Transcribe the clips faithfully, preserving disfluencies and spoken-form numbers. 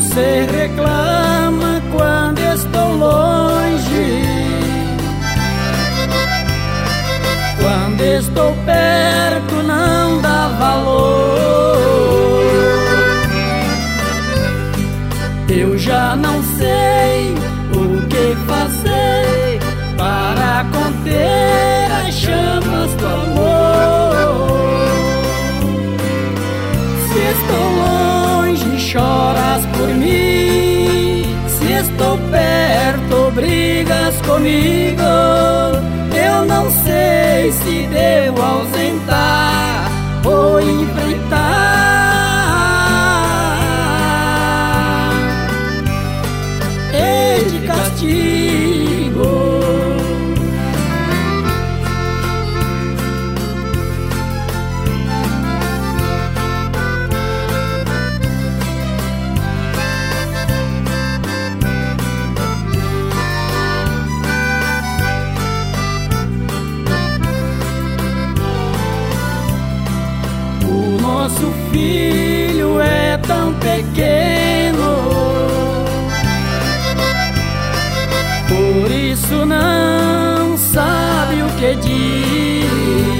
Você reclama quando estou longe, quando estou perto não dá valor. Eu já não sei o que fazer para conter as chamas do amor. Se estou longe, choras por mim. Se estou perto, brigas comigo. Eu não sei se devo ausentar ou enfrentar este castigo. Nosso filho é tão pequeno, por isso não sabe o que diz.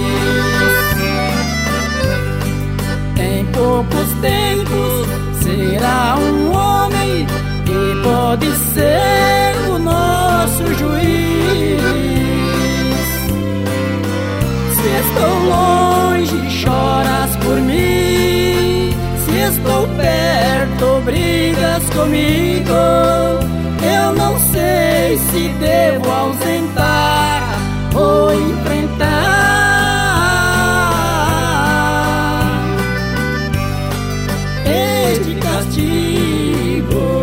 Em poucos tempos será um homem e pode ser o nosso juiz. Se estou longe, choras por mim. Se estou perto, brigas comigo. Eu não sei se devo ausentar ou enfrentar este castigo.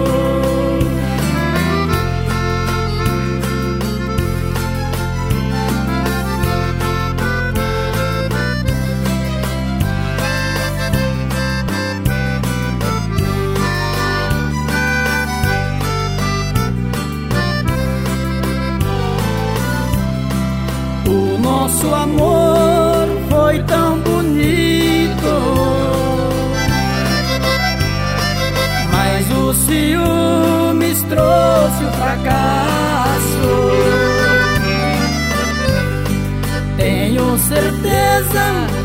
Nosso amor foi tão bonito, mas o ciúmes trouxe o fracasso. Tenho certeza